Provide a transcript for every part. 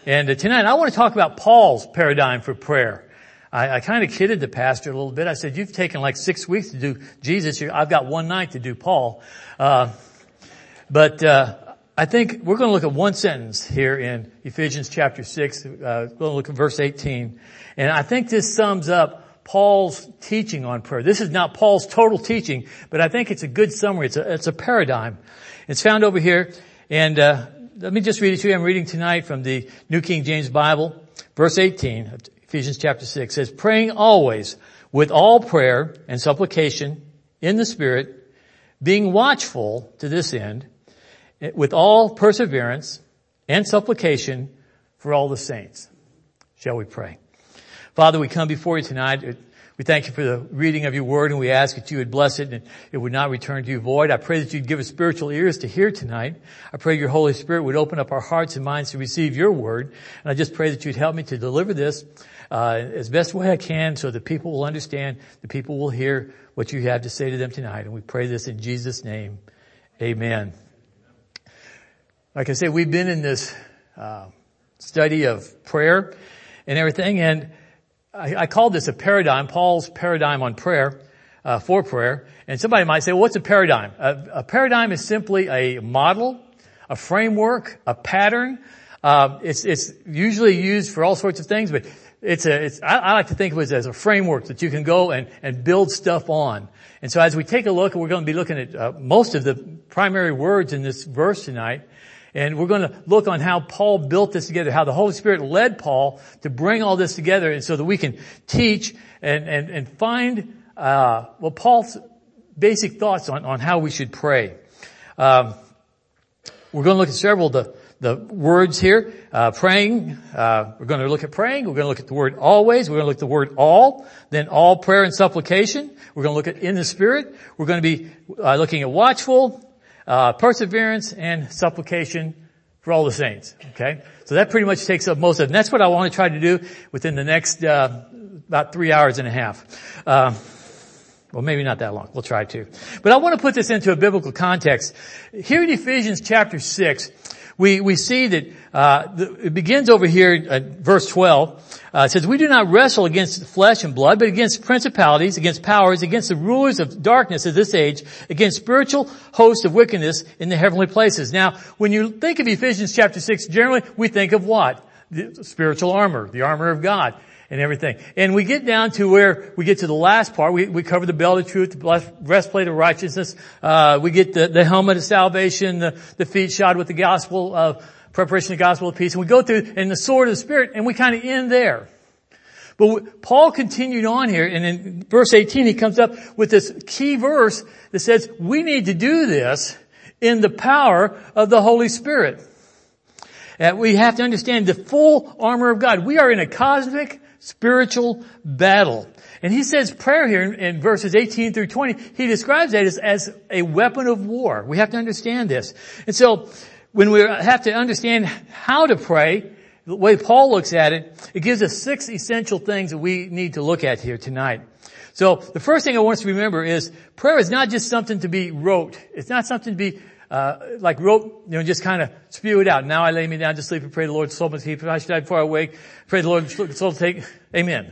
And tonight I want to talk about Paul's paradigm for prayer. I kind of kidded the pastor a little bit. I said, you've taken like 6 weeks to do Jesus. I've got one night to do Paul. But I think we're going to look at one sentence here in Ephesians chapter 6. We're going to look at verse 18. And I think this sums up Paul's teaching on prayer. This is not Paul's total teaching, but I think it's a good summary. It's a paradigm. It's found over here. And let me just read it to you. I'm reading tonight from the New King James Bible. Verse 18 of Ephesians chapter 6 says, praying always with all prayer and supplication in the Spirit, being watchful to this end, with all perseverance and supplication for all the saints. Shall we pray? Father, we come before you tonight. We thank you for the reading of your word, and we ask that you would bless it and it would not return to you void. I pray that you'd give us spiritual ears to hear tonight. I pray your Holy Spirit would open up our hearts and minds to receive your word. And I just pray that you'd help me to deliver this as best way I can so that people will understand, the people will hear what you have to say to them tonight. And we pray this in Jesus' name. Amen. Like I said, we've been in this study of prayer and everything, and I called this a paradigm, Paul's paradigm on prayer, for prayer. And somebody might say, well, what's a paradigm? A paradigm is simply a model, a framework, a pattern. It's usually used for all sorts of things, but I like to think of it as a framework that you can go and build stuff on. And so as we take a look, we're going to be looking at most of the primary words in this verse tonight. And we're going to look on how Paul built this together, how the Holy Spirit led Paul to bring all this together, and so that we can teach and find Paul's basic thoughts on how we should pray. We're going to look at several of the words here. Praying. We're going to look at praying. We're going to look at the word always. We're going to look at the word all. Then all prayer and supplication. We're going to look at in the Spirit. We're going to be looking at watchful, perseverance and supplication for all the saints. Okay? So that pretty much takes up most of it. And that's what I want to try to do within the next, about 3 hours and a half. Well, maybe not that long. We'll try to. But I want to put this into a biblical context. Here in Ephesians chapter 6, we see that, it begins over here at verse 12. It says, we do not wrestle against flesh and blood, but against principalities, against powers, against the rulers of darkness of this age, against spiritual hosts of wickedness in the heavenly places. Now, when you think of Ephesians chapter 6, generally we think of what? The spiritual armor, the armor of God and everything. And we get down to where we get to the last part. We cover the belt of truth, the breastplate of righteousness. We get the helmet of salvation, the feet shod with the gospel of preparation of the gospel of peace. And we go through, and the sword of the Spirit, and we kind of end there. But Paul continued on here, and in verse 18 he comes up with this key verse that says, we need to do this in the power of the Holy Spirit. We have to understand the full armor of God. We are in a cosmic spiritual battle. And he says prayer here in verses 18 through 20, he describes that as a weapon of war. We have to understand this. And so, when we have to understand how to pray, the way Paul looks at it, it gives us 6 essential things that we need to look at here tonight. So the first thing I want us to remember is prayer is not just something to be rote. It's not something to be like rote, just kind of spew it out. Now I lay me down to sleep and pray the Lord's soul must keep. I should die before I wake. Pray the Lord's soul to take. Amen.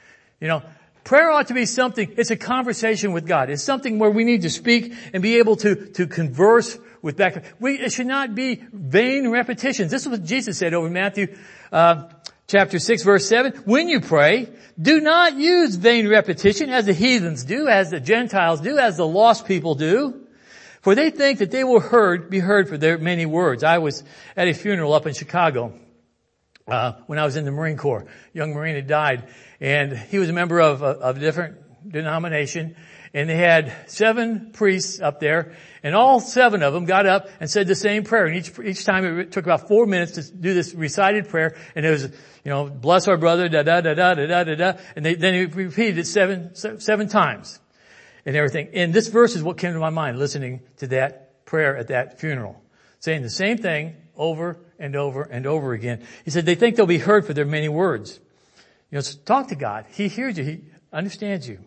Prayer ought to be something, it's a conversation with God. It's something where we need to speak and be able to converse with back. It should not be vain repetitions. This is what Jesus said over in Matthew, chapter 6 verse 7. When you pray, do not use vain repetition as the heathens do, as the Gentiles do, as the lost people do. For they think that they will be heard for their many words. I was at a funeral up in Chicago, when I was in the Marine Corps. A young Marine had died, and he was a member of a different denomination, and they had 7 priests up there, and all 7 of them got up and said the same prayer. And each time it took about 4 minutes to do this recited prayer, and it was, bless our brother, da da da da da da da da, and then he repeated it seven times and everything. And this verse is what came to my mind listening to that prayer at that funeral, saying the same thing over and over and over again. He said they think they'll be heard for their many words. So talk to God. He hears you. He understands you.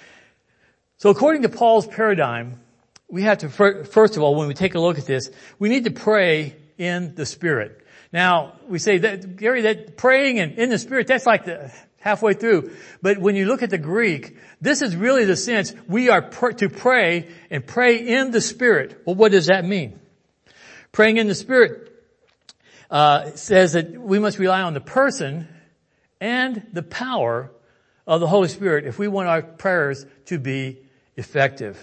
So according to Paul's paradigm, we have to, first of all, when we take a look at this, we need to pray in the Spirit. Now, we say that, Gary, that praying and in the Spirit, that's like the halfway through. But when you look at the Greek, this is really the sense we are to pray and pray in the Spirit. Well, what does that mean? Praying in the Spirit says that we must rely on the person and the power of the Holy Spirit if we want our prayers to be effective.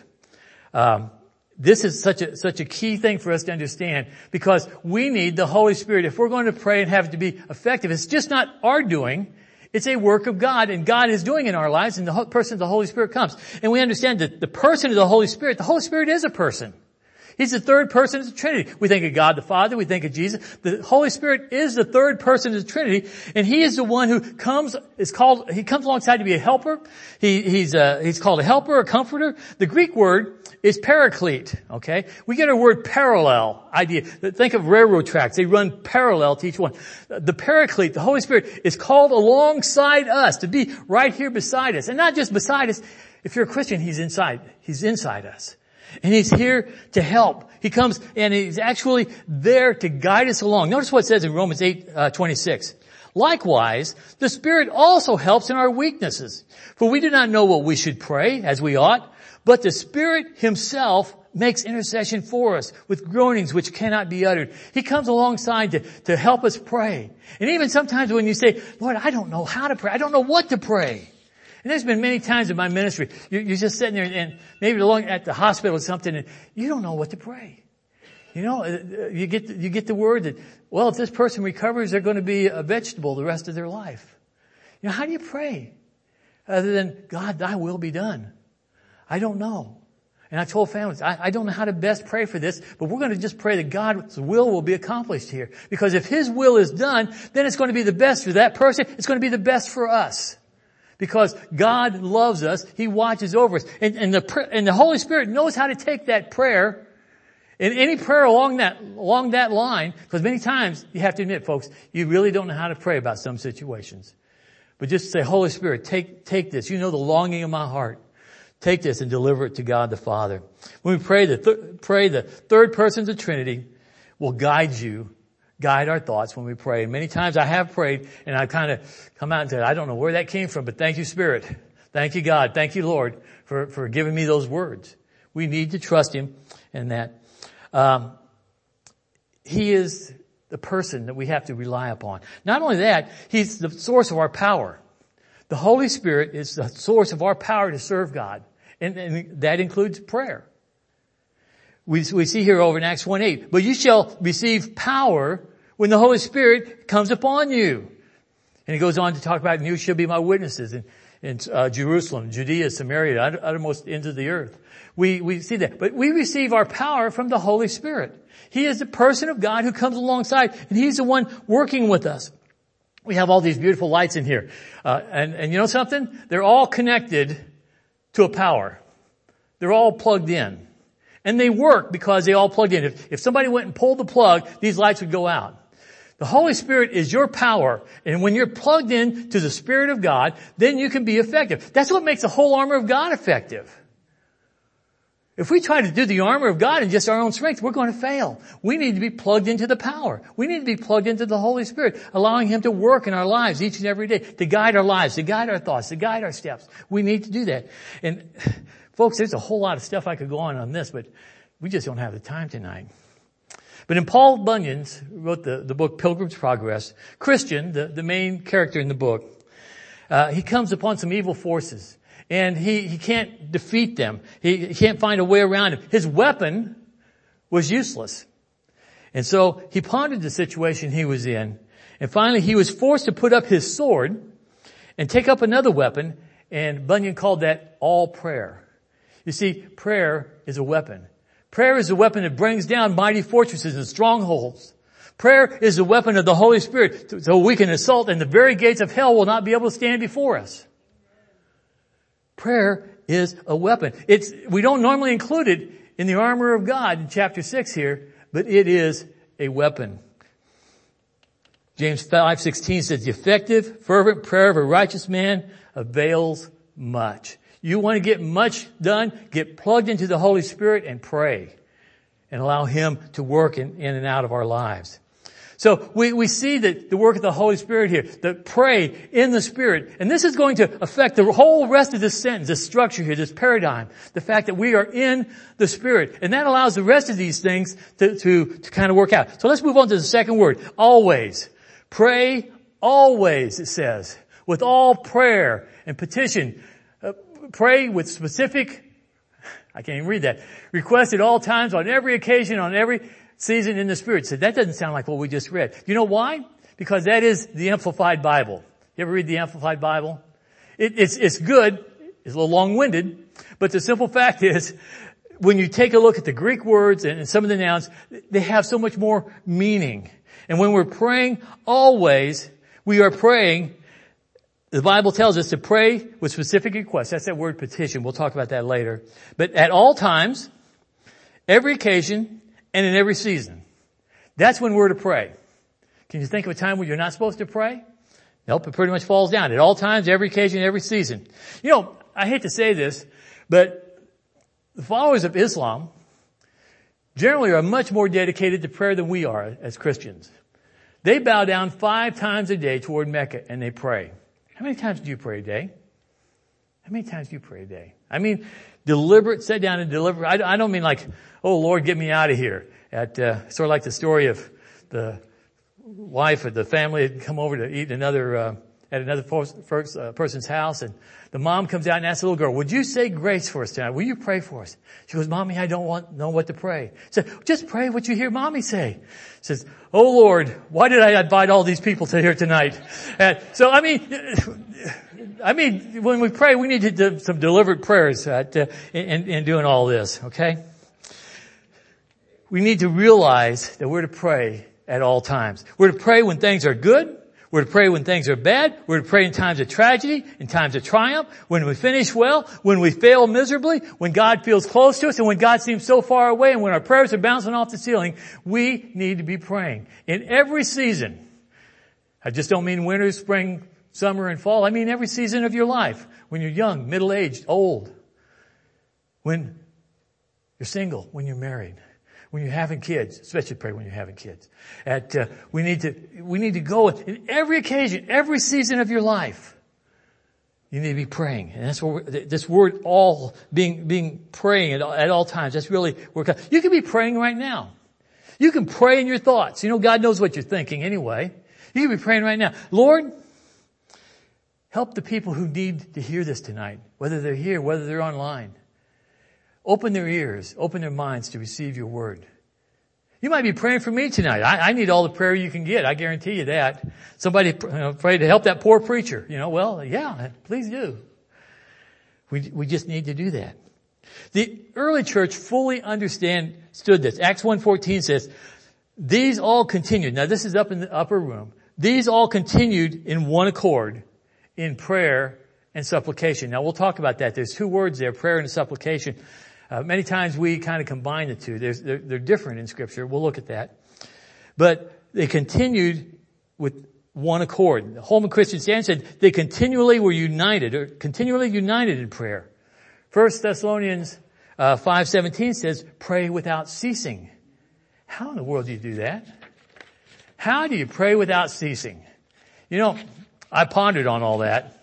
This is such a key thing for us to understand, because we need the Holy Spirit. If we're going to pray and have it to be effective, it's just not our doing. It's a work of God, and God is doing in our lives, and the person of the Holy Spirit comes. And we understand that the person of the Holy Spirit is a person. He's the third person of the Trinity. We think of God the Father, we think of Jesus. The Holy Spirit is the third person of the Trinity, and He is the one who comes alongside to be a helper. He's called a helper, a comforter. The Greek word is paraclete, okay? We get our word parallel idea. Think of railroad tracks. They run parallel to each one. The paraclete, the Holy Spirit, is called alongside us, to be right here beside us. And not just beside us. If you're a Christian, He's inside us. And He's here to help. He comes and He's actually there to guide us along. Notice what it says in Romans 8:26. Likewise, the Spirit also helps in our weaknesses. For we do not know what we should pray as we ought, but the Spirit Himself makes intercession for us with groanings which cannot be uttered. He comes alongside to help us pray. And even sometimes when you say, Lord, I don't know how to pray. I don't know what to pray. And there's been many times in my ministry, you're just sitting there and maybe at the hospital or something, and you don't know what to pray. You know, you get the word that, well, if this person recovers, they're going to be a vegetable the rest of their life. You know, how do you pray? Other than, God, thy will be done. I don't know. And I told families, I don't know how to best pray for this, but we're going to just pray that God's will be accomplished here. Because if His will is done, then it's going to be the best for that person. It's going to be the best for us. Because God loves us. He watches over us. And the Holy Spirit knows how to take that prayer, and any prayer along that line, because many times, you have to admit, folks, you really don't know how to pray about some situations. But just say, Holy Spirit, take this. You know the longing of my heart. Take this and deliver it to God the Father. When we pray the third person of the Trinity will guide our thoughts when we pray. And many times I have prayed and I've kind of come out and said, I don't know where that came from, but thank you, Spirit. Thank you, God. Thank you, Lord, for giving me those words. We need to trust Him in that. He is the person that we have to rely upon. Not only that, He's the source of our power. The Holy Spirit is the source of our power to serve God. And that includes prayer. We see here over in Acts 1:8, but you shall receive power when the Holy Spirit comes upon you. And He goes on to talk about, and you shall be my witnesses in Jerusalem, Judea, Samaria, uttermost ends of the earth. We see that. But we receive our power from the Holy Spirit. He is the person of God who comes alongside, and He's the one working with us. We have all these beautiful lights in here. And you know something? They're all connected to a power. They're all plugged in. And they work because they all plug in. If somebody went and pulled the plug, these lights would go out. The Holy Spirit is your power. And when you're plugged in to the Spirit of God, then you can be effective. That's what makes the whole armor of God effective. If we try to do the armor of God in just our own strength, we're going to fail. We need to be plugged into the power. We need to be plugged into the Holy Spirit, allowing Him to work in our lives each and every day, to guide our lives, to guide our thoughts, to guide our steps. We need to do that. And folks, there's a whole lot of stuff I could go on this, but we just don't have the time tonight. But in Paul Bunyan's, who wrote the book Pilgrim's Progress, Christian, the main character in the book, he comes upon some evil forces. And he can't defeat them. He can't find a way around them. His weapon was useless. And so he pondered the situation he was in. And finally he was forced to put up his sword and take up another weapon. And Bunyan called that all prayer. You see, prayer is a weapon. Prayer is a weapon that brings down mighty fortresses and strongholds. Prayer is the weapon of the Holy Spirit so we can assault, and the very gates of hell will not be able to stand before us. Prayer is a weapon. We don't normally include it in the armor of God in chapter 6 here, but it is a weapon. James 5:16 says, the effective, fervent prayer of a righteous man avails much. You want to get much done? Get plugged into the Holy Spirit and pray and allow Him to work in and out of our lives. So we see that the work of the Holy Spirit here, that pray in the Spirit. And this is going to affect the whole rest of this sentence, this structure here, this paradigm. The fact that we are in the Spirit. And that allows the rest of these things to kind of work out. So let's move on to the second word. Always. Pray always, it says. With all prayer and petition. Pray with specific, I can't even read that. Request at all times, on every occasion, on every season in the Spirit. So that doesn't sound like what we just read. You know why? Because that is the Amplified Bible. You ever read the Amplified Bible? It's good. It's a little long-winded. But the simple fact is, when you take a look at the Greek words and some of the nouns, they have so much more meaning. And when we're praying always, we are praying, the Bible tells us to pray with specific requests. That's that word petition. We'll talk about that later. But at all times, every occasion, and in every season. That's when we're to pray. Can you think of a time when you're not supposed to pray? Nope, it pretty much falls down. At all times, every occasion, every season. You know, I hate to say this, but the followers of Islam generally are much more dedicated to prayer than we are as Christians. They bow down 5 times a day toward Mecca and they pray. How many times do you pray a day? How many times do you pray a day? I mean, deliberate, sit down and deliberate. I don't mean like, oh Lord, get me out of here. Sort of like the story of the wife of the family had come over to eat at another person's house, and the mom comes out and asks the little girl, would you say grace for us tonight? Will you pray for us? She goes, Mommy, I don't know what to pray. She said, just pray what you hear Mommy say. She says, oh Lord, why did I invite all these people to here tonight? So I mean, when we pray, we need to do some deliberate prayers in doing all this, okay? We need to realize that we're to pray at all times. We're to pray when things are good. We're to pray when things are bad. We're to pray in times of tragedy, in times of triumph, when we finish well, when we fail miserably, when God feels close to us, and when God seems so far away, and when our prayers are bouncing off the ceiling. We need to be praying in every season. I just don't mean winter, spring, summer, and fall. I mean every season of your life. When you're young, middle-aged, old. When you're single, when you're married. When you're having kids, especially pray when you're having kids. We need to go in every occasion, every season of your life. You need to be praying. And that's what this word all being praying at all times. That's really where you can be praying right now. You can pray in your thoughts. You know, God knows what you're thinking anyway. You can be praying right now. Lord, help the people who need to hear this tonight, whether they're here, whether they're online. Open their ears, open their minds to receive your word. You might be praying for me tonight. I need all the prayer you can get. I guarantee you that. Somebody pray to help that poor preacher. Well, yeah, please do. We just need to do that. The early church fully understood this. Acts 1:14 says, these all continued. Now this is up in the upper room. These all continued in one accord in prayer and supplication. Now we'll talk about that. There's 2 words there, prayer and supplication. Many times we kind of combine the two. They're different in Scripture. We'll look at that. But they continued with one accord. The Holman Christian Standard said they continually were united in prayer. 1 Thessalonians 5:17 says, pray without ceasing. How in the world do you do that? How do you pray without ceasing? I pondered on all that.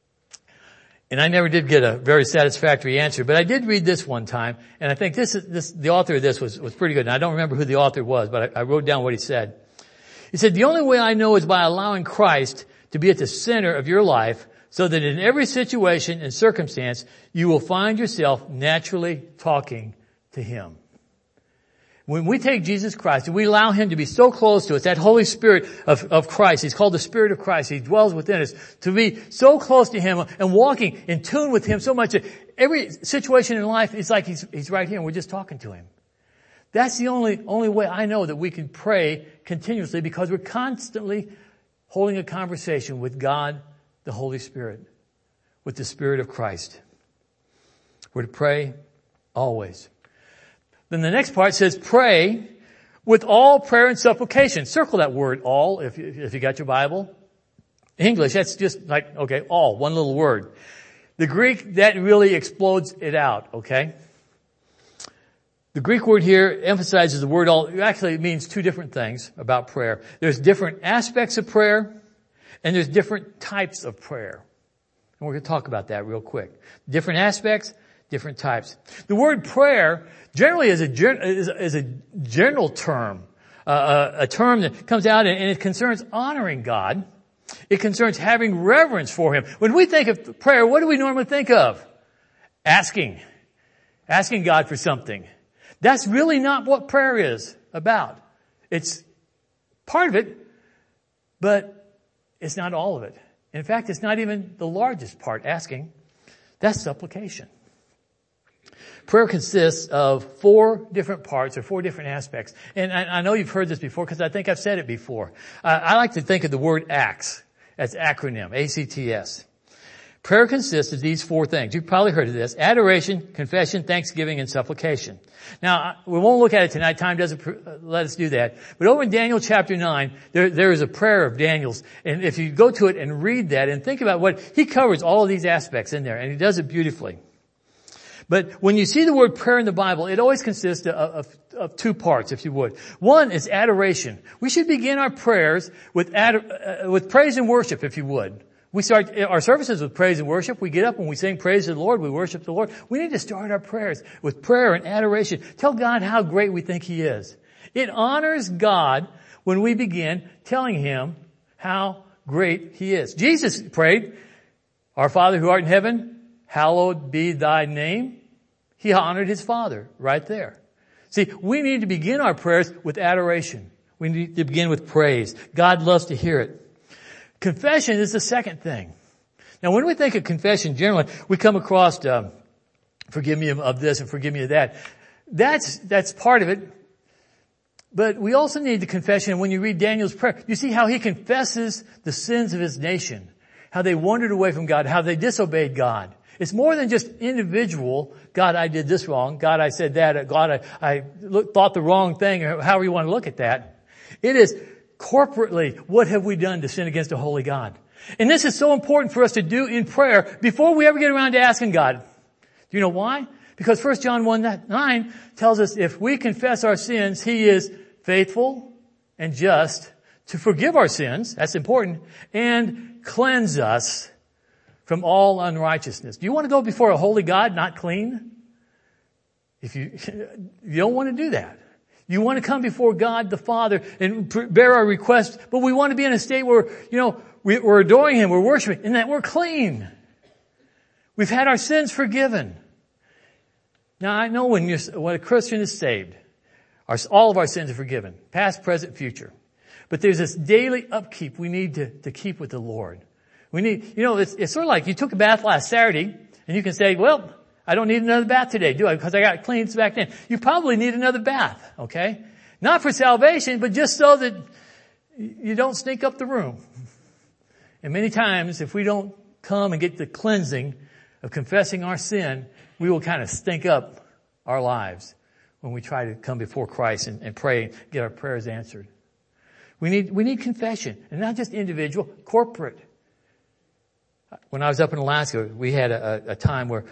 And I never did get a very satisfactory answer, but I did read this one time, and I think the author of this was pretty good. And I don't remember who the author was, but I wrote down what he said. He said, the only way I know is by allowing Christ to be at the center of your life, so that in every situation and circumstance, you will find yourself naturally talking to Him. When we take Jesus Christ and we allow Him to be so close to us, that Holy Spirit of Christ, He's called the Spirit of Christ, He dwells within us, to be so close to Him and walking in tune with Him so much that every situation in life is like He's right here and we're just talking to Him. That's the only way I know that we can pray continuously, because we're constantly holding a conversation with God, the Holy Spirit, with the Spirit of Christ. We're to pray always. Then the next part says, pray with all prayer and supplication. Circle that word all if you got your Bible. English, that's just like, okay, all, one little word. The Greek, that really explodes it out, okay? The Greek word here emphasizes the word actually it means two different things about prayer. There's different aspects of prayer, and there's different types of prayer. And we're going to talk about that real quick. Different aspects, different types. The word prayer generally is a general term, a term that comes out and it concerns honoring God. It concerns having reverence for Him. When we think of prayer, what do we normally think of? Asking God for something. That's really not what prayer is about. It's part of it, but it's not all of it. In fact, it's not even the largest part, asking. That's supplication. Prayer consists of 4 different parts or 4 different aspects. And I know you've heard this before because I think I've said it before. I like to think of the word ACTS. That's acronym, ACTS. Prayer consists of these 4 things. You've probably heard of this. Adoration, confession, thanksgiving, and supplication. Now, we won't look at it tonight. Time doesn't let us do that. But over in Daniel chapter 9, there is a prayer of Daniel's. And if you go to it and read that and think about what, he covers all of these aspects in there. And he does it beautifully. But when you see the word prayer in the Bible, it always consists of 2 parts, if you would. One is adoration. We should begin our prayers with praise and worship, if you would. We start our services with praise and worship. We get up and we sing praise to the Lord. We worship the Lord. We need to start our prayers with prayer and adoration. Tell God how great we think He is. It honors God when we begin telling Him how great He is. Jesus prayed, "Our Father who art in heaven, hallowed be thy name." He honored His Father right there. See, we need to begin our prayers with adoration. We need to begin with praise. God loves to hear it. Confession is the second thing. Now, when we think of confession, generally, we come across, forgive me of this and forgive me of that. That's part of it. But we also need the confession. When you read Daniel's prayer, you see how he confesses the sins of his nation, how they wandered away from God, how they disobeyed God. It's more than just individual, God, I did this wrong. God, I said that. God, I thought the wrong thing, or however you want to look at that. It is corporately, what have we done to sin against a holy God? And this is so important for us to do in prayer before we ever get around to asking God. Do you know why? Because 1 John 1:9 tells us if we confess our sins, He is faithful and just to forgive our sins, that's important, and cleanse us from all unrighteousness. Do you want to go before a holy God not clean? If you don't want to do that. You want to come before God the Father and bear our requests, but we want to be in a state where, we're adoring Him, we're worshiping, and that we're clean. We've had our sins forgiven. Now, I know when a Christian is saved, all of our sins are forgiven, past, present, future. But there's this daily upkeep we need to keep with the Lord. We need, it's sort of like you took a bath last Saturday, and you can say, well, I don't need another bath today, do I? Because I got cleansed back then. You probably need another bath, okay? Not for salvation, but just so that you don't stink up the room. And many times, if we don't come and get the cleansing of confessing our sin, we will kind of stink up our lives when we try to come before Christ and pray and get our prayers answered. We need confession, and not just individual, corporate. When I was up in Alaska, we had a time where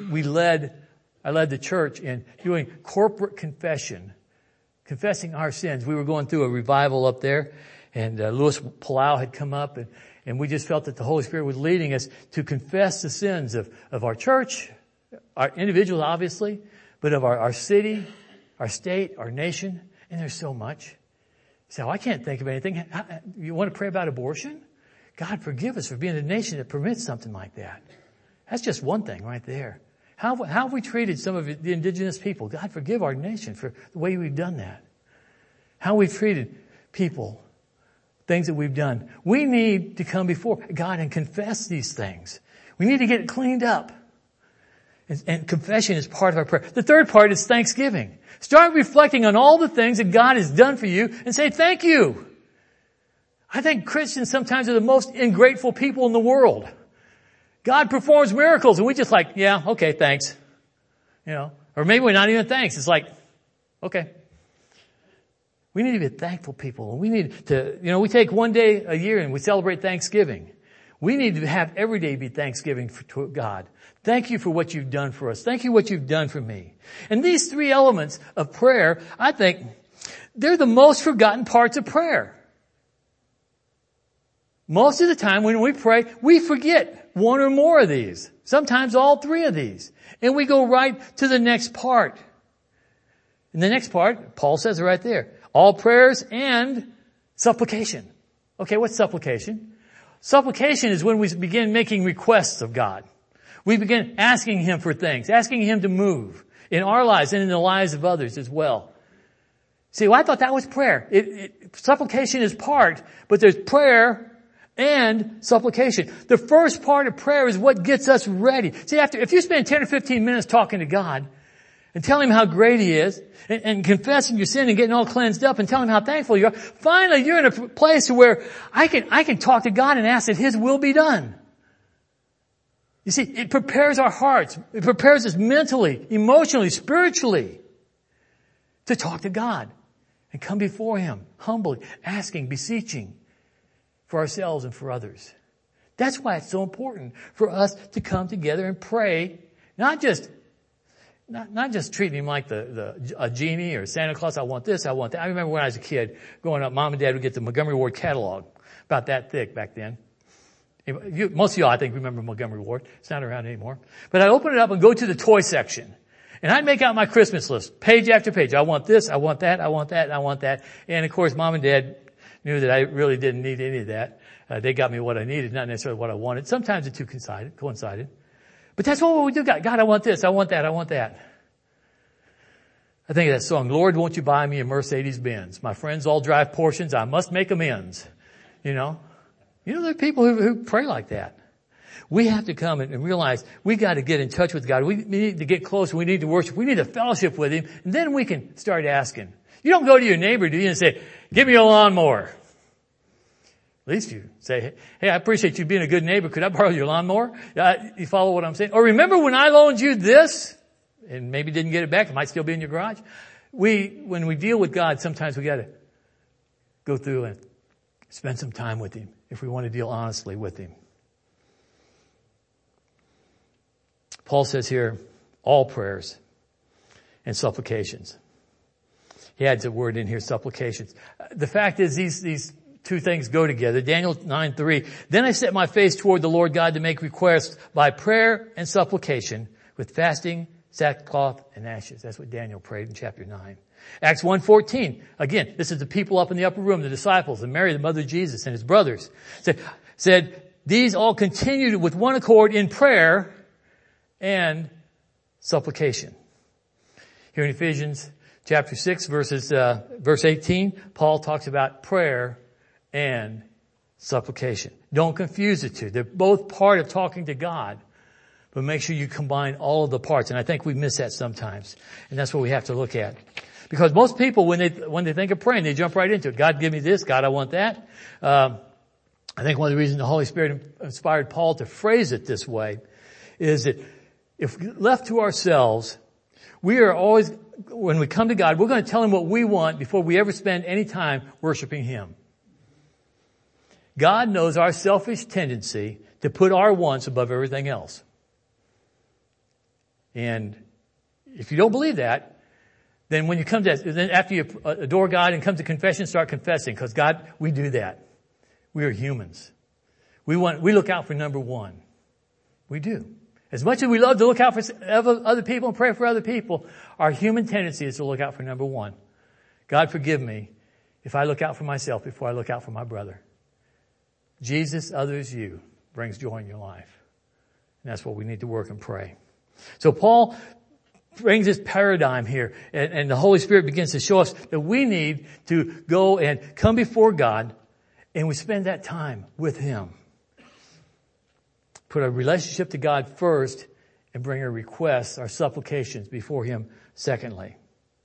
I led the church in doing corporate confession, confessing our sins. We were going through a revival up there, and Louis Palau had come up, and we just felt that the Holy Spirit was leading us to confess the sins of our church, our individuals obviously, but of our city, our state, our nation, and there's so much. So I can't think of anything. You want to pray about abortion? God forgive us for being a nation that permits something like that. That's just one thing right there. How have we treated some of the indigenous people? God forgive our nation for the way we've done that. How we've treated people, things that we've done. We need to come before God and confess these things. We need to get it cleaned up. And confession is part of our prayer. The third part is thanksgiving. Start reflecting on all the things that God has done for you and say thank you. I think Christians sometimes are the most ungrateful people in the world. God performs miracles and we just like, yeah, okay, thanks. Or maybe we're not even thanks. It's like, okay. We need to be thankful people. We need to, we take one day a year and we celebrate Thanksgiving. We need to have every day be thanksgiving to God. Thank you for what you've done for us. Thank you for what you've done for me. And these three elements of prayer, I think, they're the most forgotten parts of prayer. Most of the time when we pray, we forget one or more of these. Sometimes all three of these. And we go right to the next part. And the next part, Paul says it right there. All prayers and supplication. Okay, what's supplication? Supplication is when we begin making requests of God. We begin asking Him for things, asking Him to move in our lives and in the lives of others as well. See, well, I thought that was prayer. Supplication is part, but there's prayer and supplication. The first part of prayer is what gets us ready. See, if you spend 10 or 15 minutes talking to God and telling Him how great He is and confessing your sin and getting all cleansed up and telling Him how thankful you are, finally you're in a place where I can talk to God and ask that His will be done. You see, it prepares our hearts. It prepares us mentally, emotionally, spiritually to talk to God and come before Him humbly, asking, beseeching for ourselves and for others. That's why it's so important for us to come together and pray, not just treating Him like a genie or Santa Claus. I want this, I want that. I remember when I was a kid growing up, Mom and Dad would get the Montgomery Ward catalog, about that thick back then. Most of y'all, I think, remember Montgomery Ward. It's not around anymore. But I'd open it up and go to the toy section. And I'd make out my Christmas list, page after page. I want this, I want that, I want that, I want that. And of course, Mom and Dad knew that I really didn't need any of that. They got me what I needed, not necessarily what I wanted. Sometimes the two coincided. But that's what we do. God, I want this, I want that, I want that. I think of that song, Lord, won't you buy me a Mercedes-Benz? My friends all drive Porsches, I must make amends. You know, there are people who pray like that. We have to come and realize we got to get in touch with God. We need to get close. We need to worship. We need to fellowship with Him. And then we can start asking. You don't go to your neighbor, do you, and say, give me a lawnmower. At least you say, hey, I appreciate you being a good neighbor. Could I borrow your lawnmower? You follow what I'm saying? Or remember when I loaned you this and maybe didn't get it back? It might still be in your garage. When we deal with God, sometimes we got to go through and spend some time with Him if we want to deal honestly with Him. Paul says here, all prayers and supplications. He adds a word in here, supplications. The fact is these two things go together. Daniel 9:3. Then I set my face toward the Lord God to make requests by prayer and supplication with fasting, sackcloth, and ashes. That's what Daniel prayed in chapter 9. Acts 1:14. Again, this is the people up in the upper room, the disciples, and Mary, the mother of Jesus, and His brothers. Said, these all continued with one accord in prayer and supplication. Here in Ephesians chapter 6, verse 18, Paul talks about prayer and supplication. Don't confuse the two. They're both part of talking to God, but make sure you combine all of the parts. And I think we miss that sometimes. And that's what we have to look at. Because most people, when they think of praying, they jump right into it. God, give me this. God, I want that. I think one of the reasons the Holy Spirit inspired Paul to phrase it this way is that if left to ourselves, we are always, when we come to God, we're going to tell Him what we want before we ever spend any time worshiping Him. God knows our selfish tendency to put our wants above everything else. And if you don't believe that, then when you come to, then after you adore God and come to confession, start confessing. Because God, we do that. We are humans. We look out for number one. We do. As much as we love to look out for other people and pray for other people, our human tendency is to look out for number one. God, forgive me if I look out for myself before I look out for my brother. Jesus, others, you brings joy in your life. And that's what we need to work and pray. So Paul brings this paradigm here, and the Holy Spirit begins to show us that we need to go and come before God, and we spend that time with Him. Put our relationship to God first and bring our requests, our supplications before Him secondly.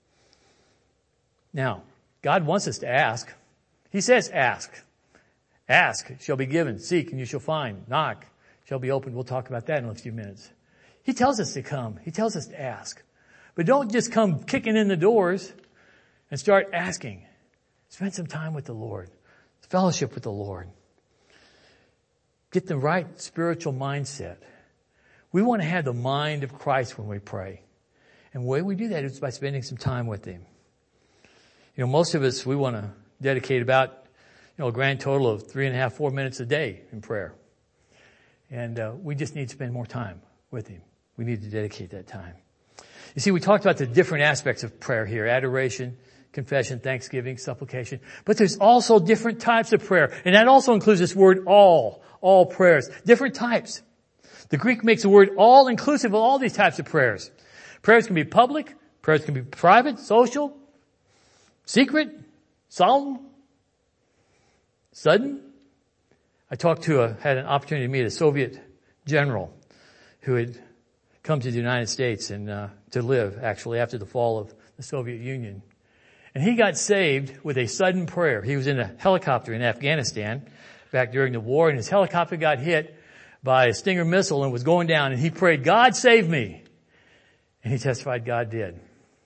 Now, God wants us to ask. He says ask. Ask, shall be given. Seek, and you shall find. Knock, shall be opened. We'll talk about that in a few minutes. He tells us to come. He tells us to ask. But don't just come kicking in the doors and start asking. Spend some time with the Lord. Fellowship with the Lord. get the right spiritual mindset. We want to have the mind of Christ when we pray. And the way we do that is by spending some time with Him. Most of us, we want to dedicate about, a grand total of 3.5, 4 minutes a day in prayer. And we just need to spend more time with Him. We need to dedicate that time. You see, we talked about the different aspects of prayer here: adoration, confession, thanksgiving, supplication. But there's also different types of prayer. And that also includes this word all prayers. Different types. The Greek makes the word all inclusive of all these types of prayers. Prayers can be public. Prayers can be private, social, secret, solemn, sudden. I had an opportunity to meet a Soviet general who had come to the United States and to live actually after the fall of the Soviet Union. And he got saved with a sudden prayer. He was in a helicopter in Afghanistan back during the war, and his helicopter got hit by a Stinger missile and was going down, and he prayed, "God save me." And he testified God did.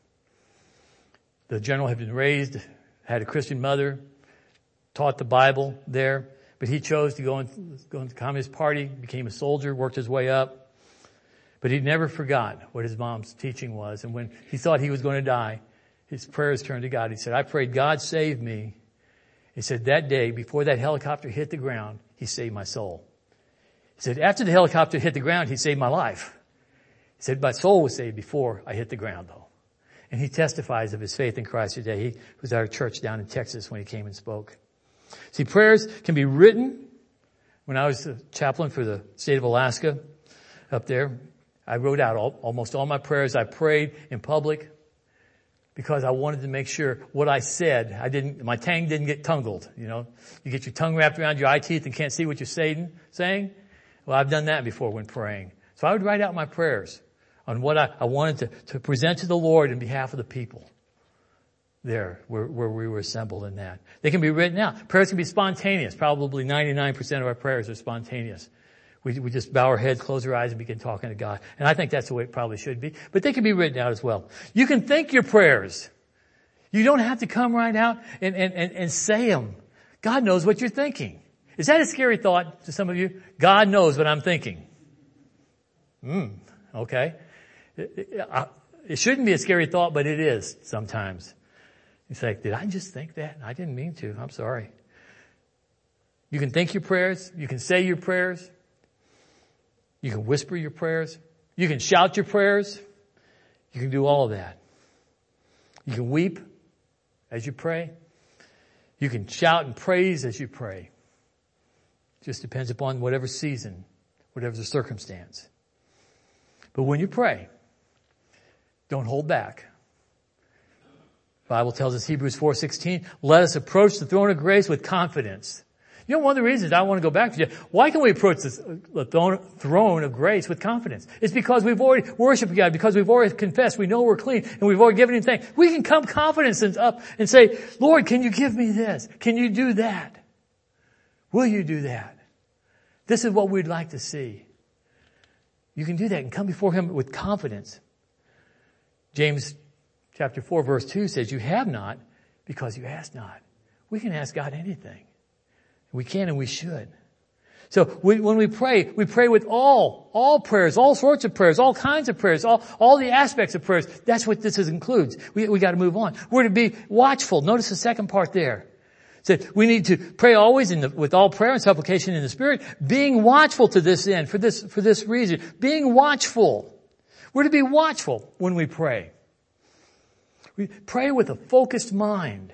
The general had been raised, had a Christian mother, taught the Bible there, but he chose to go into the Communist Party, became a soldier, worked his way up. But he never forgot what his mom's teaching was. And when he thought he was going to die, his prayers turned to God. He said, "I prayed, God save me." He said that day, before that helicopter hit the ground, He saved my soul. He said after the helicopter hit the ground, He saved my life. He said my soul was saved before I hit the ground, though. And he testifies of his faith in Christ today. He was at our church down in Texas when he came and spoke. See, prayers can be written. When I was the chaplain for the state of Alaska up there, I wrote out almost all my prayers. I prayed in public because I wanted to make sure what I said, my tongue didn't get tangled. You get your tongue wrapped around your eye teeth and can't see what you're saying. Well, I've done that before when praying. So I would write out my prayers on what I wanted to present to the Lord in behalf of the people there where we were assembled in that. They can be written out. Prayers can be spontaneous. Probably 99% of our prayers are spontaneous. We just bow our heads, close our eyes, and begin talking to God. And I think that's the way it probably should be. But they can be written out as well. You can think your prayers. You don't have to come right out and say them. God knows what you're thinking. Is that a scary thought to some of you? God knows what I'm thinking. Okay. It shouldn't be a scary thought, but it is sometimes. It's like, did I just think that? I didn't mean to. I'm sorry. You can think your prayers. You can say your prayers. You can whisper your prayers. You can shout your prayers. You can do all of that. You can weep as you pray. You can shout and praise as you pray. Just depends upon whatever season, whatever the circumstance. But when you pray, don't hold back. The Bible tells us, Hebrews 4:16, let us approach the throne of grace with confidence. One of the reasons I want to go back to, why can we approach the throne of grace with confidence? It's because we've already worshiped God, because we've already confessed, we know we're clean, and we've already given Him thanks. We can come confidence up and say, Lord, can you give me this? Can you do that? Will you do that? This is what we'd like to see. You can do that and come before Him with confidence. James chapter 4 verse 2 says, you have not because you ask not. We can ask God anything. We can and we should. So when we pray with all prayers, all sorts of prayers, all kinds of prayers, all the aspects of prayers. That's what this includes. We got to move on. We're to be watchful. Notice the second part there. It said we need to pray always with all prayer and supplication in the Spirit, being watchful to this end, for this reason. Being watchful. We're to be watchful when we pray. We pray with a focused mind.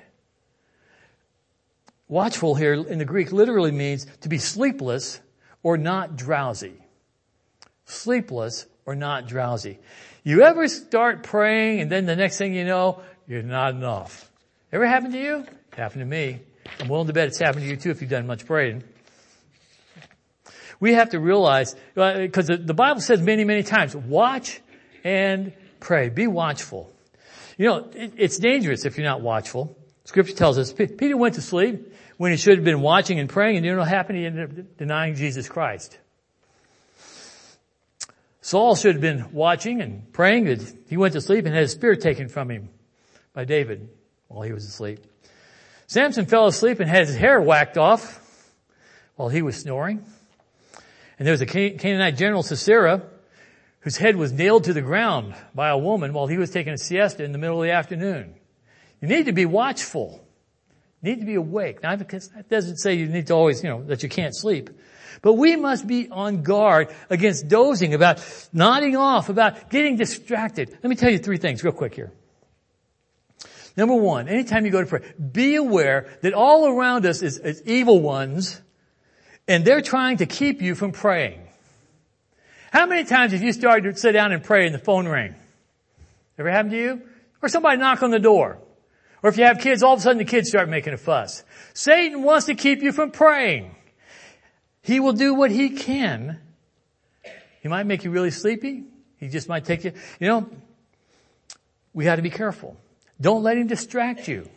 Watchful here in the Greek literally means to be sleepless or not drowsy. Sleepless or not drowsy. You ever start praying and then the next thing you know, you're nodding off? Ever happened to you? It happened to me. I'm willing to bet it's happened to you too if you've done much praying. We have to realize, because the Bible says many, many times, watch and pray. Be watchful. It's dangerous if you're not watchful. Scripture tells us Peter went to sleep when he should have been watching and praying, and you know what happened? He ended up denying Jesus Christ. Saul should have been watching and praying, but he went to sleep and had his spirit taken from him by David while he was asleep. Samson fell asleep and had his hair whacked off while he was snoring. And there was a Canaanite general, Sisera, whose head was nailed to the ground by a woman while he was taking a siesta in the middle of the afternoon. You need to be watchful. You need to be awake. Now, that doesn't say you need to always, that you can't sleep. But we must be on guard against dozing, about nodding off, about getting distracted. Let me tell you 3 things real quick here. Number 1, anytime you go to pray, be aware that all around us is evil ones, and they're trying to keep you from praying. How many times have you started to sit down and pray and the phone rang? Ever happened to you? Or somebody knock on the door? Or if you have kids, all of a sudden the kids start making a fuss. Satan wants to keep you from praying. He will do what he can. He might make you really sleepy. He just might take you. We got to be careful. Don't let him distract you.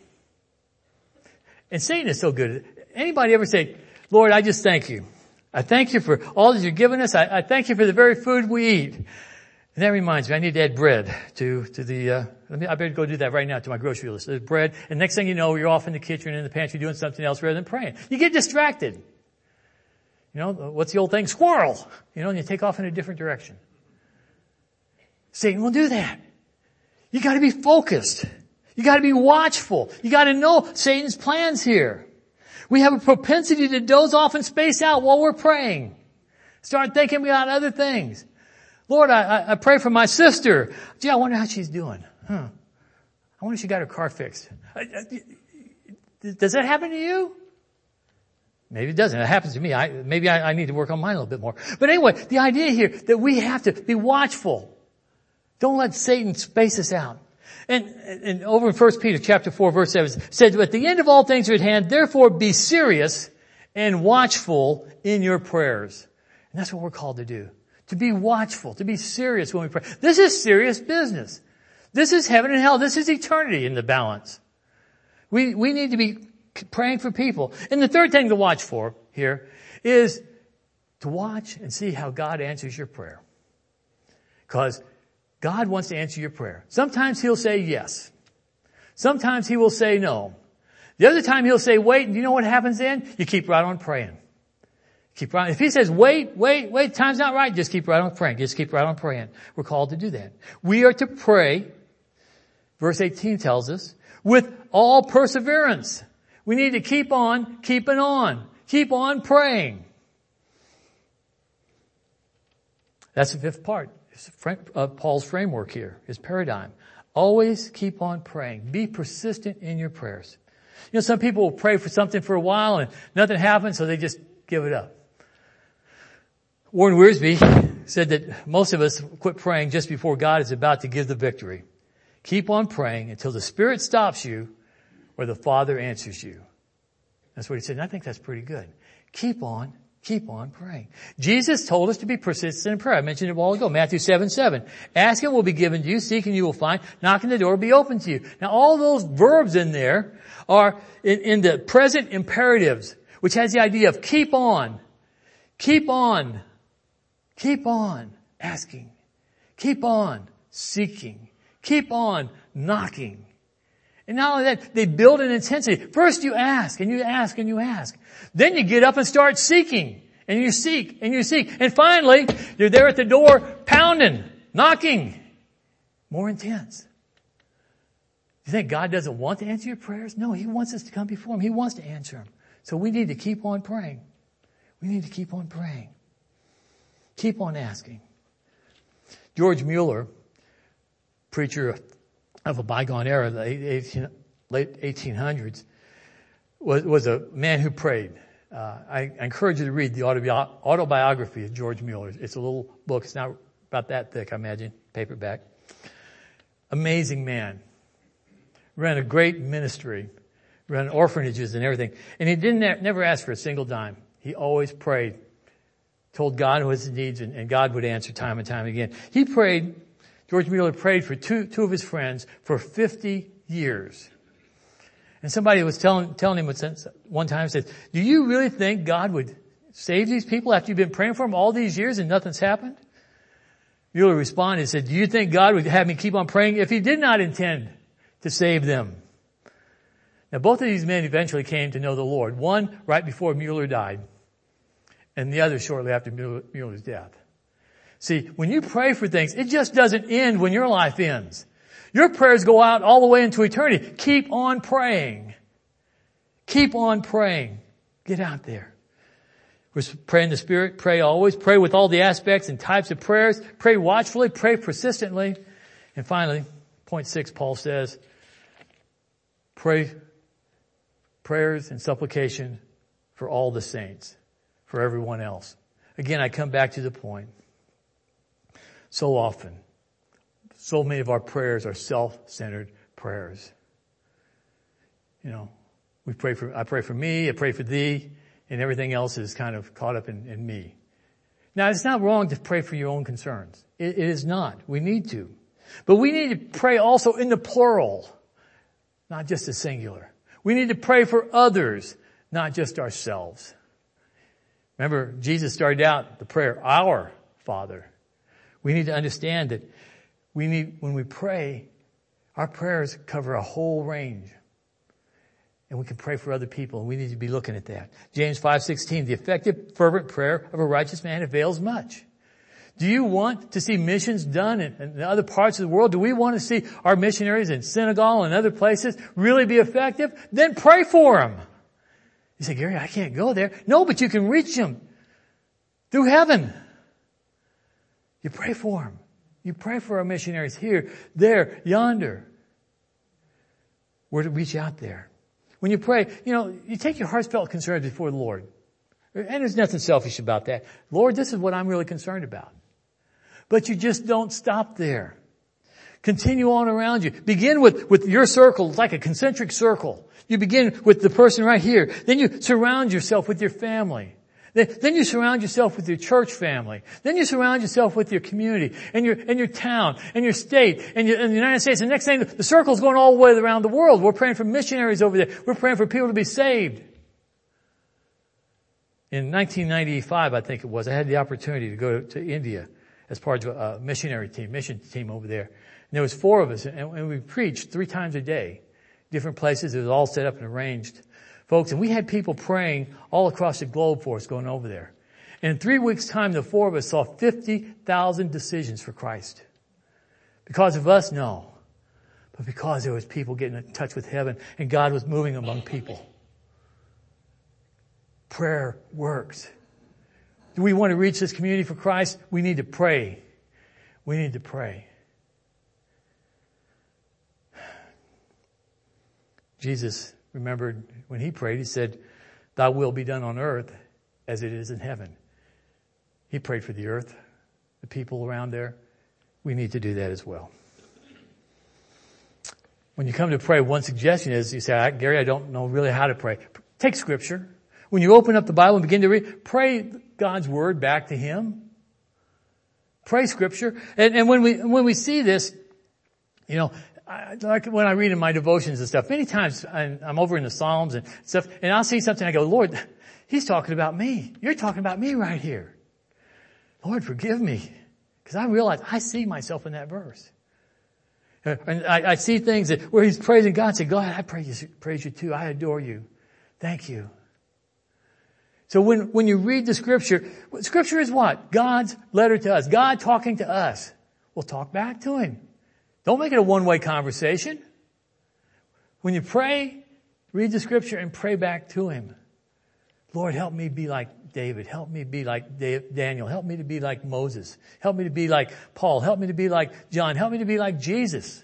And Satan is so good. Anybody ever say, Lord, I just thank you. I thank you for all that you've given us. I thank you for the very food we eat. And that reminds me, I need to add bread to the, I better go do that right now to my grocery list. There's bread. And next thing you know, you're off in the kitchen, in the pantry doing something else rather than praying. You get distracted. What's the old thing? Squirrel. And you take off in a different direction. Satan will do that. You gotta be focused. You gotta be watchful. You gotta know Satan's plans here. We have a propensity to doze off and space out while we're praying. Start thinking about other things. Lord, I pray for my sister. Gee, I wonder how she's doing. I wonder if she got her car fixed. Does that happen to you? Maybe it doesn't. It happens to me. Maybe I need to work on mine a little bit more. But anyway, the idea here that we have to be watchful. Don't let Satan space us out. And over in 1 Peter chapter 4 verse 7 says, at the end of all things are at hand, therefore be serious and watchful in your prayers. And that's what we're called to do. To be watchful, to be serious when we pray. This is serious business. This is heaven and hell. This is eternity in the balance. We need to be praying for people. And the third thing to watch for here is to watch and see how God answers your prayer. Because God wants to answer your prayer. Sometimes he'll say yes. Sometimes he will say no. The other time he'll say wait, and you know what happens then? You keep right on praying. Keep right. If he says wait, time's not right, just keep right on praying. Just keep right on praying. We're called to do that. We are to pray, verse 18 tells us, with all perseverance. We need to keep on keeping on. Keep on praying. That's the 5th part of Paul's framework here, his paradigm. Always keep on praying. Be persistent in your prayers. Some people will pray for something for a while and nothing happens, so they just give it up. Warren Wiersbe said that most of us quit praying just before God is about to give the victory. Keep on praying until the Spirit stops you or the Father answers you. That's what he said, and I think that's pretty good. Keep on praying. Jesus told us to be persistent in prayer. I mentioned it a while ago, Matthew 7:7. Ask and will be given to you, seek and you will find, knock and the door will be open to you. Now all those verbs in there are in the present imperatives, which has the idea of keep on asking, keep on seeking, keep on knocking. And not only that, they build an intensity. First you ask and you ask and you ask. Then you get up and start seeking. And you seek and you seek. And finally, you're there at the door pounding, knocking. More intense. You think God doesn't want to answer your prayers? No, He wants us to come before Him. He wants to answer them. So we need to keep on praying. We need to keep on praying. Keep on asking. George Mueller, preacher of a bygone era, the late 1800s, was a man who prayed. I encourage you to read the autobiography of George Mueller. It's a little book. It's not about that thick, I imagine, paperback. Amazing man. Ran a great ministry. Ran orphanages and everything. And he never ask for a single dime. He always prayed. Told God what his needs, and God would answer time and time again. He prayed. George Mueller prayed for two of his friends for 50 years. And somebody was telling him one time, said, do you really think God would save these people after you've been praying for them all these years and nothing's happened? Mueller responded and said, do you think God would have me keep on praying if He did not intend to save them? Now both of these men eventually came to know the Lord. One right before Mueller died. and the other shortly after Mueller's death. See, when you pray for things, it just doesn't end when your life ends. Your prayers go out all the way into eternity. Keep on praying. Keep on praying. Get out there. We're praying in the Spirit. Pray always. Pray with all the aspects and types of prayers. Pray watchfully. Pray persistently. And finally, point 6, Paul says, pray prayers and supplication for all the saints, for everyone else. Again, I come back to the point. So often, so many of our prayers are self-centered prayers. You know, I pray for me, I pray for thee, and everything else is kind of caught up in me. Now, it's not wrong to pray for your own concerns. It is not. We need to. But we need to pray also in the plural, not just the singular. We need to pray for others, not just ourselves. Remember, Jesus started out the prayer, our Father. We need to understand that when we pray, our prayers cover a whole range. And we can pray for other people, and we need to be looking at that. James 5:16, the effective, fervent prayer of a righteous man avails much. Do you want to see missions done in other parts of the world? Do we want to see our missionaries in Senegal and other places really be effective? Then pray for them. You say, Gary, I can't go there. No, but you can reach them through heaven. You pray for them. You pray for our missionaries here, there, yonder. We're to reach out there. When you pray, you take your heartfelt concerns before the Lord. And there's nothing selfish about that. Lord, this is what I'm really concerned about. But you just don't stop there. Continue on around you. Begin with your circle. It's like a concentric circle. You begin with the person right here. Then you surround yourself with your family. Then you surround yourself with your church family. Then you surround yourself with your community and your town and your state and the United States. And the next thing, the circle's going all the way around the world. We're praying for missionaries over there. We're praying for people to be saved. In 1995, I think it was, I had the opportunity to go to India as part of a mission team over there. And there was 4 of us, and we preached 3 times a day, different places. It was all set up and arranged. Folks, and we had people praying all across the globe for us going over there. And in 3 weeks' time, the 4 of us saw 50,000 decisions for Christ. Because of us? No. But because there was people getting in touch with heaven and God was moving among people. Prayer works. Do we want to reach this community for Christ? We need to pray. We need to pray. Jesus remembered when he prayed, he said, "Thy will be done on earth as it is in heaven." He prayed for the earth, the people around there. We need to do that as well. When you come to pray, one suggestion is, you say, Gary, I don't know really how to pray. Take Scripture. When you open up the Bible and begin to read, pray God's Word back to Him. Pray Scripture. And when we see this, like when I read in my devotions and stuff, many times I'm over in the Psalms and stuff, and I'll see something, I go, Lord, He's talking about me. You're talking about me right here. Lord, forgive me. Because I realize I see myself in that verse. And I see things where He's praising God, say, God, I praise you too. I adore you. Thank you. So when you read the Scripture is what? God's letter to us. God talking to us. We'll talk back to Him. Don't make it a one-way conversation. When you pray, read the Scripture and pray back to Him. Lord, help me be like David. Help me be like Daniel. Help me to be like Moses. Help me to be like Paul. Help me to be like John. Help me to be like Jesus.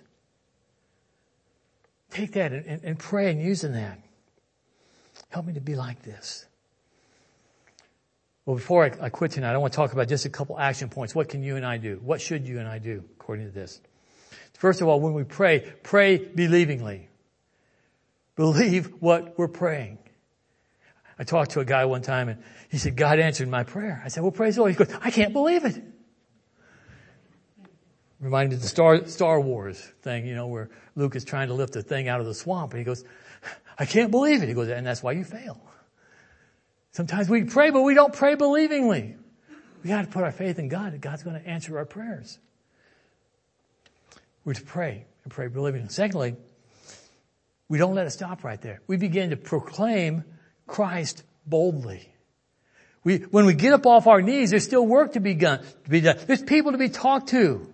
Take that and pray and use in that. Help me to be like this. Well, before I quit tonight, I want to talk about just a couple action points. What can you and I do? What should you and I do according to this? First of all, when we pray believingly. Believe what we're praying. I talked to a guy one time and he said, God answered my prayer. I said, well, praise the Lord. He goes, I can't believe it. Reminded me of the Star Wars thing, where Luke is trying to lift the thing out of the swamp. And he goes, I can't believe it. He goes, and that's why you fail. Sometimes we pray, but we don't pray believingly. We got to put our faith in God, and God's going to answer our prayers. We're to pray and pray believingly. Secondly, we don't let it stop right there. We begin to proclaim Christ boldly. When we get up off our knees, there's still work to be done. There's people to be talked to.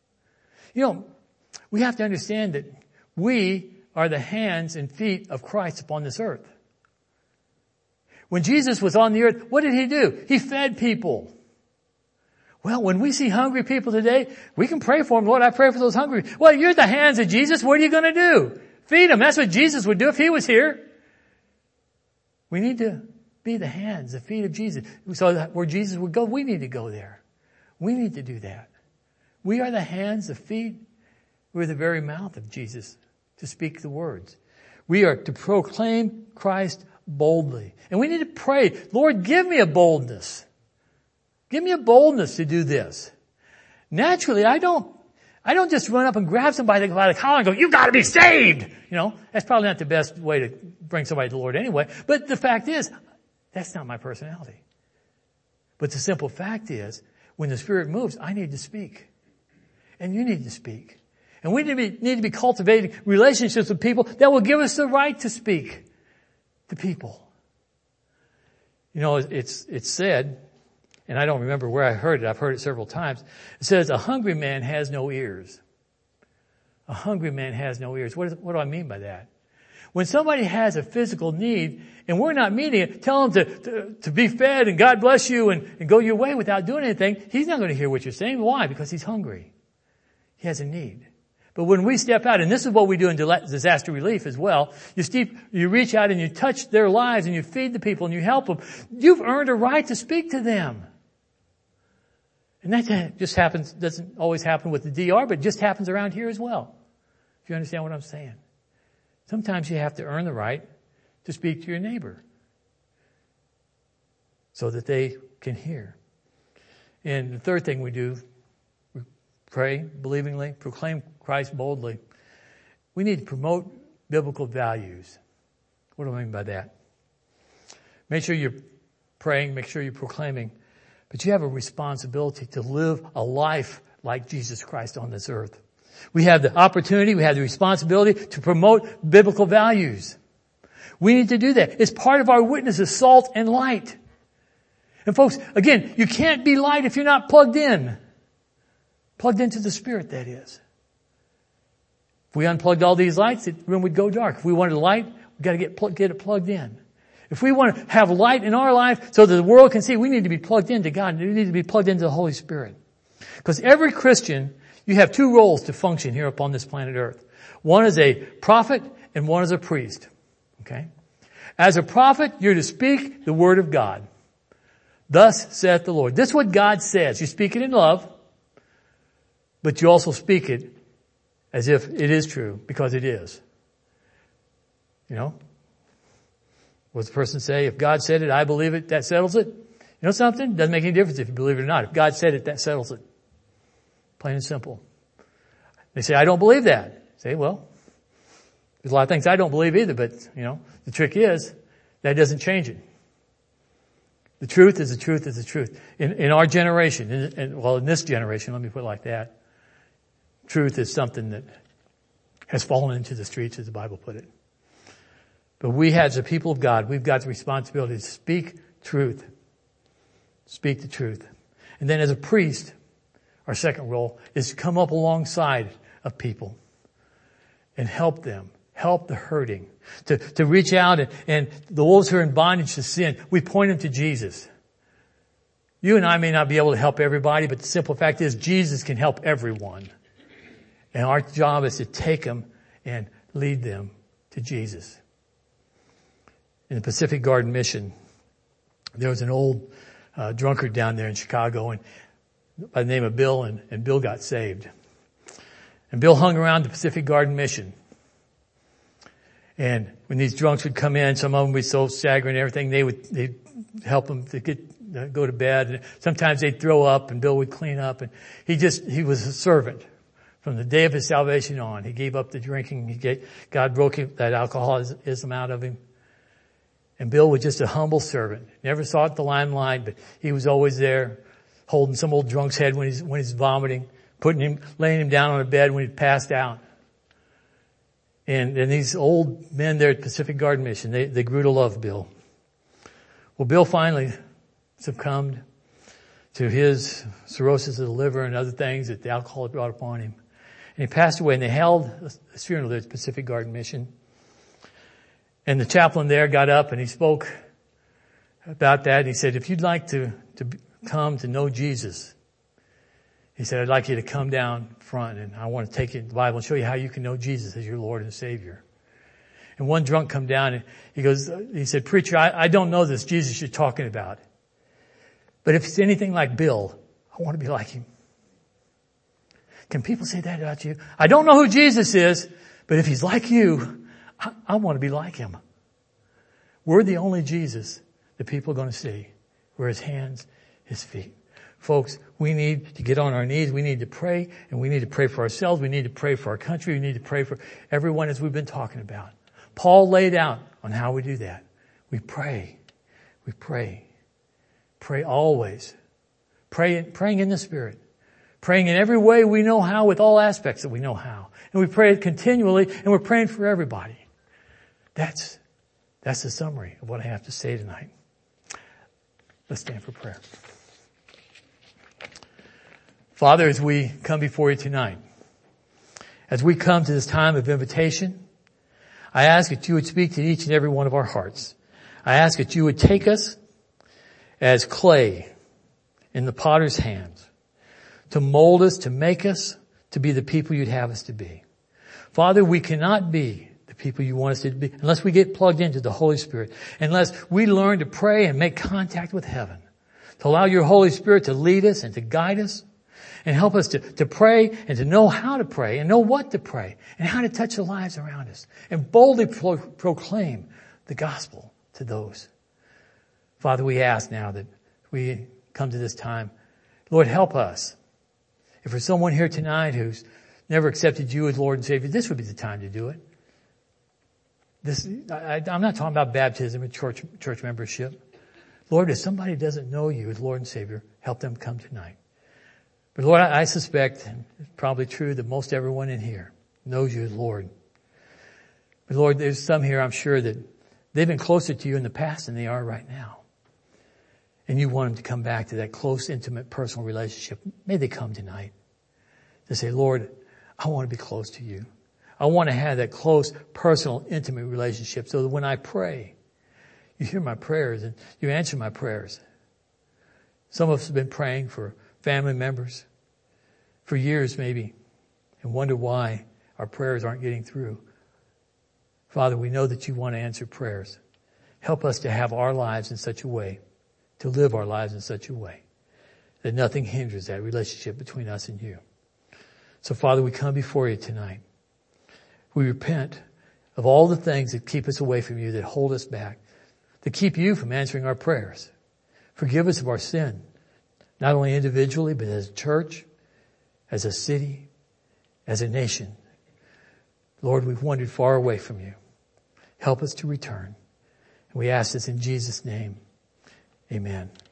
We have to understand that we are the hands and feet of Christ upon this earth. When Jesus was on the earth, what did he do? He fed people. Well, when we see hungry people today, we can pray for them. Lord, I pray for those hungry. Well, you're the hands of Jesus. What are you going to do? Feed them. That's what Jesus would do if he was here. We need to be the hands, the feet of Jesus. So that where Jesus would go, we need to go there. We need to do that. We are the hands, the feet. We're the very mouth of Jesus to speak the words. We are to proclaim Christ boldly. And we need to pray, Lord, give me a boldness. Give me a boldness to do this. Naturally, I don't just run up and grab somebody by the collar and go, you've got to be saved. That's probably not the best way to bring somebody to the Lord anyway. But the fact is, that's not my personality. But the simple fact is, when the Spirit moves, I need to speak. And you need to speak. And we need to be cultivating relationships with people that will give us the right to speak to people. It's said, and I don't remember where I heard it. I've heard it several times. It says, a hungry man has no ears. A hungry man has no ears. What do I mean by that? When somebody has a physical need and we're not meeting it, tell them to be fed and God bless you and go your way without doing anything. He's not going to hear what you're saying. Why? Because he's hungry. He has a need. But when we step out, and this is what we do in disaster relief as well, you reach out and you touch their lives and you feed the people and you help them. You've earned a right to speak to them. And that just doesn't always happen with the DR, but it just happens around here as well. If you understand what I'm saying. Sometimes you have to earn the right to speak to your neighbor so that they can hear. And the third thing we do, we pray believingly, proclaim Christ boldly. We need to promote biblical values. What do I mean by that? Make sure you're praying, make sure you're proclaiming, but you have a responsibility to live a life like Jesus Christ on this earth. We have the opportunity, we have the responsibility to promote biblical values. We need to do that. It's part of our witness as salt and light. And folks, again, you can't be light if you're not plugged in. Plugged into the Spirit, that is. If we unplugged all these lights, the room would go dark. If we wanted light, we've got to get it plugged in. If we want to have light in our life so that the world can see, we need to be plugged into God. We need to be plugged into the Holy Spirit. Because every Christian, you have two roles to function here upon this planet Earth. One is a prophet and one is a priest. Okay? As a prophet, you're to speak the word of God. Thus saith the Lord. This is what God says. You speak it in love, but you also speak it as if it is true, because it is. What does the person say? If God said it, I believe it, that settles it. You know something? Doesn't make any difference if you believe it or not. If God said it, that settles it. Plain and simple. They say, I don't believe that. Say, well, there's a lot of things I don't believe either, but, the trick is, that doesn't change it. The truth is the truth is the truth. In our generation, in this generation, let me put it like that, truth is something that has fallen into the streets, as the Bible put it. But we as the people of God, we've got the responsibility to speak truth. Speak the truth. And then as a priest, our second role is to come up alongside of people and help them, help the hurting, to reach out and those who are in bondage to sin, we point them to Jesus. You and I may not be able to help everybody, but the simple fact is Jesus can help everyone. And our job is to take them and lead them to Jesus. In the Pacific Garden Mission, there was an old drunkard down there in Chicago and by the name of Bill, and Bill got saved. And Bill hung around the Pacific Garden Mission. And when these drunks would come in, some of them would be so staggering and everything, they'd help them to go to bed. And sometimes they'd throw up and Bill would clean up. And he was a servant from the day of his salvation on. He gave up the drinking. God broke that alcoholism out of him. And Bill was just a humble servant. Never sought the limelight, but he was always there, holding some old drunk's head when he's vomiting, laying him down on a bed when he'd passed out. And these old men there at Pacific Garden Mission, they grew to love Bill. Well, Bill finally succumbed to his cirrhosis of the liver and other things that the alcohol had brought upon him. And he passed away, and they held his funeral there at Pacific Garden Mission. And the chaplain there got up and he spoke about that. He said, if you'd like to come to know Jesus, he said, I'd like you to come down front, and I want to take you to the Bible and show you how you can know Jesus as your Lord and Savior. And one drunk come down and he said, preacher, I don't know this Jesus you're talking about. But if it's anything like Bill, I want to be like him. Can people say that about you? I don't know who Jesus is, but if he's like you, I want to be like him. We're the only Jesus that people are going to see. We're his hands, his feet. Folks, we need to get on our knees. We need to pray, and we need to pray for ourselves. We need to pray for our country. We need to pray for everyone as we've been talking about. Paul laid out on how we do that. We pray. We pray. Pray always. Praying in the Spirit. Praying in every way we know how, with all aspects that we know how. And we pray it continually, and we're praying for everybody. That's the summary of what I have to say tonight. Let's stand for prayer. Father, as we come before you tonight, as we come to this time of invitation, I ask that you would speak to each and every one of our hearts. I ask that you would take us as clay in the potter's hands, to mold us, to make us, to be the people you'd have us to be. Father, we cannot be the people you want us to be unless we get plugged into the Holy Spirit, unless we learn to pray and make contact with heaven, to allow your Holy Spirit to lead us and to guide us and help us to pray and to know how to pray and know what to pray and how to touch the lives around us and boldly proclaim the gospel to those. Father, we ask now that we come to this time. Lord, help us. If there's someone here tonight who's never accepted you as Lord and Savior, this would be the time to do it. I'm not talking about baptism and church membership. Lord, if somebody doesn't know you as Lord and Savior, help them come tonight. But Lord, I suspect, and it's probably true, that most everyone in here knows you as Lord. But Lord, there's some here, I'm sure, that they've been closer to you in the past than they are right now. And you want them to come back to that close, intimate, personal relationship. May they come tonight to say, Lord, I want to be close to you. I want to have that close, personal, intimate relationship so that when I pray, you hear my prayers and you answer my prayers. Some of us have been praying for family members for years maybe and wonder why our prayers aren't getting through. Father, we know that you want to answer prayers. Help us to have our lives in such a way, to live our lives in such a way that nothing hinders that relationship between us and you. So Father, we come before you tonight. We repent of all the things that keep us away from you, that hold us back, that keep you from answering our prayers. Forgive us of our sin, not only individually, but as a church, as a city, as a nation. Lord, we've wandered far away from you. Help us to return. And we ask this in Jesus' name. Amen.